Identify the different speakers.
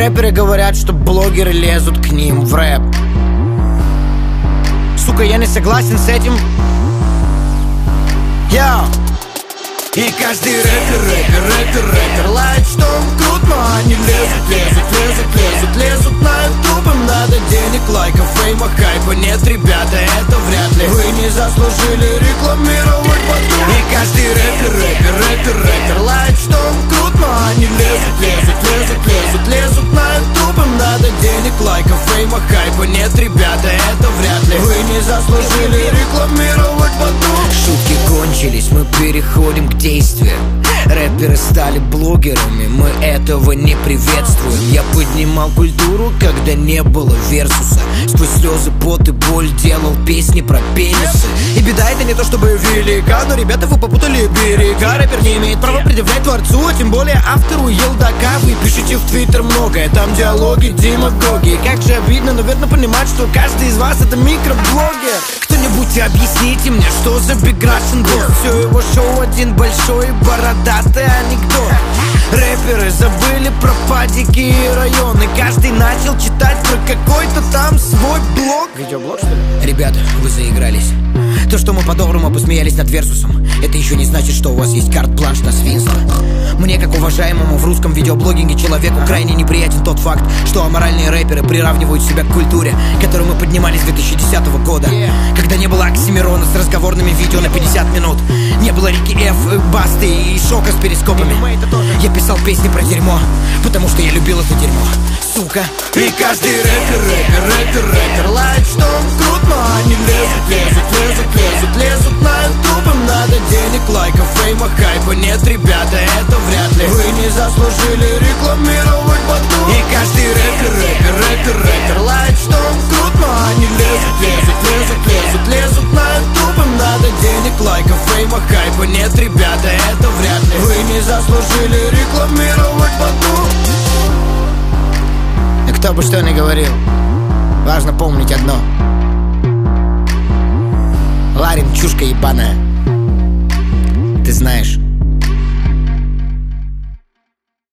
Speaker 1: Рэперы говорят, что блогеры лезут к ним в рэп. Сука, я не согласен с этим. Йоу! И каждый рэпер лает, что он крут, но они лезут на ютуб. Им надо денег, лайков, фейма, хайпа. Нет, ребята, это вряд ли. Вы не заслужили рекламировать потом. И каждый рэпер лает, что он крут, но они лезут на ютуб. Им надо денег, лайков, фейма, хайпа. Нет, ребята, это вряд ли. Вы не заслужили рекламировать потом. Шутки кончились, мы переходим к действиям. Рэперы стали блогерами, мы этого не приветствуем. Я поднимал культуру, когда не было версуса. Сквозь слезы, пот и боль делал песни про пенисы. И беда это не то чтобы велика, но ребята вы попутали берега. Рэпер не имеет права предъявлять творцу, а тем более автору елдака. Вы пишете в твиттер многое, там диалоги, демагоги. Как же обидно, наверное, понимать, что каждый из вас это микроблогер. Кто-нибудь объясните мне, что за Big Russian Boss? Все его шоу один большой бородатый анекдот. Рэперы забыли про падики и районы. Каждый начал читать про какой-то там свой блог. Видеоблог, что ли? Ребята, вы заигрались. То, что мы по-доброму посмеялись над Версусом, это еще не значит, что у вас есть карт-бланш на свинство. Мне, как уважаемому в русском видеоблогинге человеку, крайне неприятен тот факт, что аморальные рэперы приравнивают себя к культуре, которую мы поднимали с 2010 года. Когда не было Оксимирона с разговорными видео на 50 минут, не было Рики Ф, Басты и Шока с перископами. Я писал песни про дерьмо, потому что я любил это дерьмо, сука. И каждый рэпер лает, что он крут, но они лезут на ютуб. Им надо денег, лайков, фейма, хайпа. Нет, ребята, это вряд ли. Вы не заслужили рекламировать потом. И каждый рэпер лает, что он крут, но они лезут на ютуб. Им надо денег, лайков, фейма, хайпа. Нет, ребята, это вряд ли. Вы не заслужили рекламировать потом. И кто бы что ни говорил, важно помнить одно: Ларин чушка ебаная. Ты знаешь.